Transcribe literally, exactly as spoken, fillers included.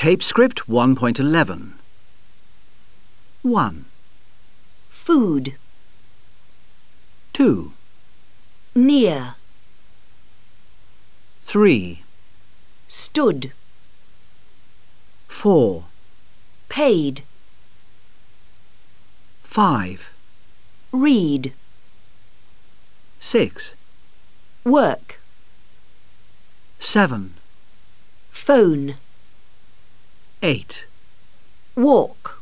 Tape script one point eleven. one. Food. two. Near. three. Stood. four. Paid. five. Read. six. Work. seven. Phone. eight. Walk.